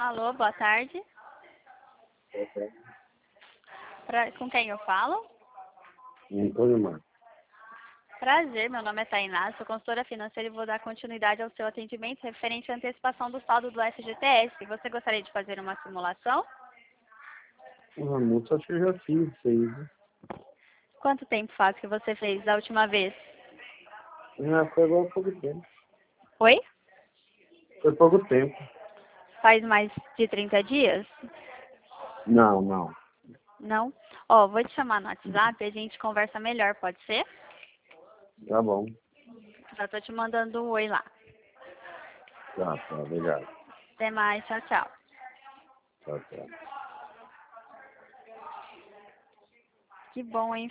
Alô, boa tarde. Com quem eu falo? Antônio Marcos. Prazer, meu nome é Tainá, sou consultora financeira e vou dar continuidade ao seu atendimento referente à antecipação do saldo do FGTS. Você gostaria de fazer uma simulação? Uma multa, acho que eu já fiz isso aí, né? Quanto tempo faz que você fez da última vez? Foi agora há pouco tempo. Oi? Foi pouco tempo. Faz mais de 30 dias? Não. Não? Ó, vou te chamar no WhatsApp e a gente conversa melhor, pode ser? Tá bom. Já tô te mandando um oi lá. Tá, obrigado. Até mais, tchau, tchau. Tchau. Que bom, hein?